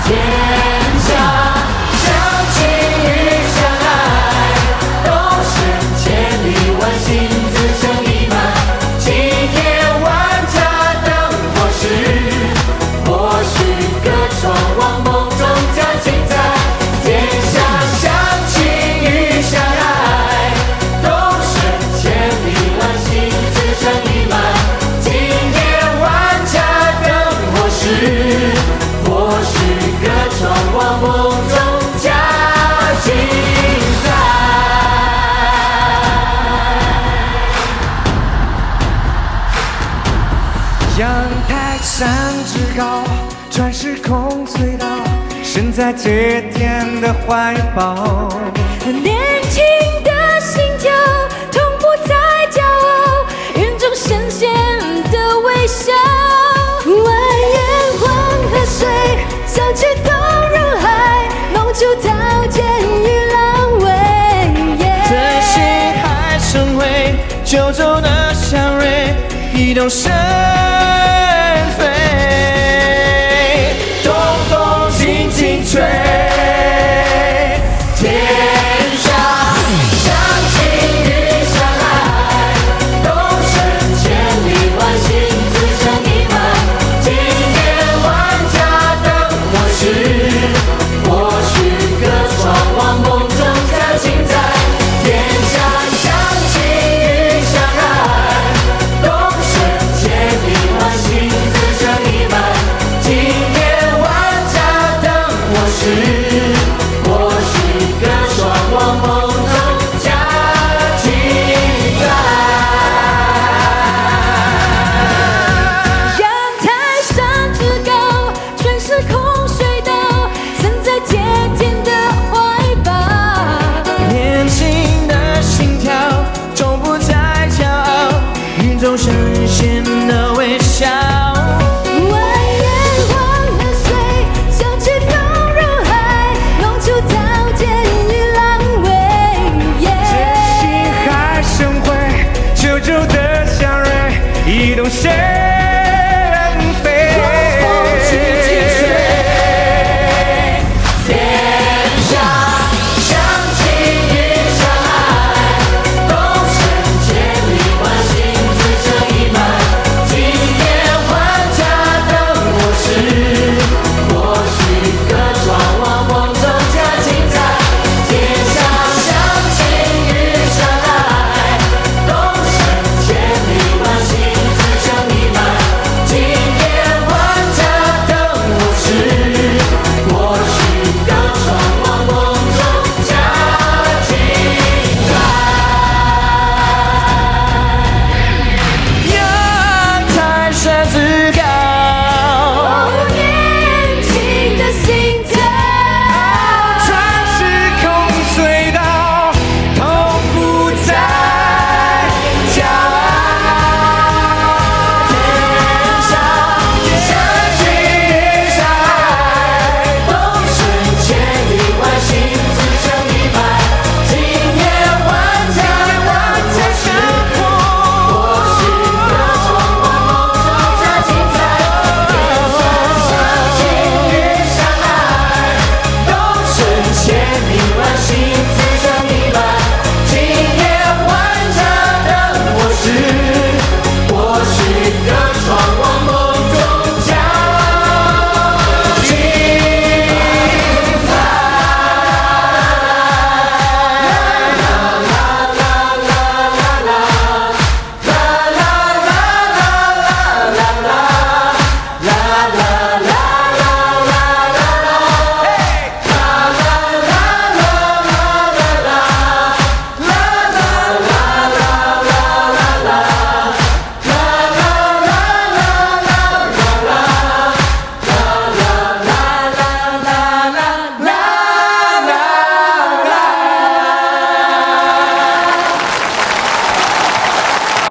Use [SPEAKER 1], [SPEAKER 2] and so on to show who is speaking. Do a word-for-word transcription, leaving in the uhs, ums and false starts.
[SPEAKER 1] 阳台上志高，穿时空隧道，身在节点的怀抱。
[SPEAKER 2] 年轻的心跳，从不再骄傲，云中深陷的微笑。蜿蜒黄河水，想去动人海，弄出刀剑与狼尾。
[SPEAKER 3] 真心还生辉，九州的祥瑞，一动身飞，东风轻轻吹，天上响晴雨下来，东升千里万星自成一脉，今夜万家灯火时，或许隔窗望梦中加精彩，天下响晴雨下来，东升千里万星自成一脉，今夜万家灯火时，或许隔窗望梦中加精彩。
[SPEAKER 2] 阳台上志高，穿时空隧道，身在节点的怀抱。
[SPEAKER 3] 年轻的心跳，从不再骄傲，云中深陷的微笑。
[SPEAKER 2] 蜿蜒黄河水，想去动人海，弄出刀剑与狼尾。
[SPEAKER 1] 真心还生辉，九州的祥瑞，一动身